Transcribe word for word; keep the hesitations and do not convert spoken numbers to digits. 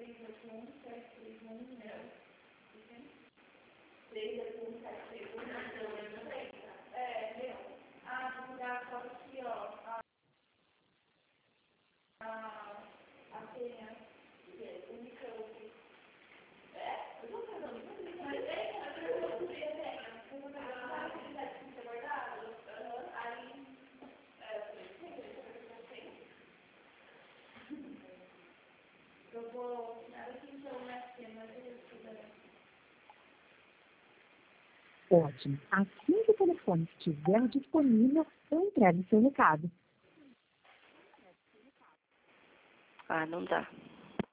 Ótimo. Assim que o telefone estiver disponível, eu entrego o seu recado. Ah, não dá.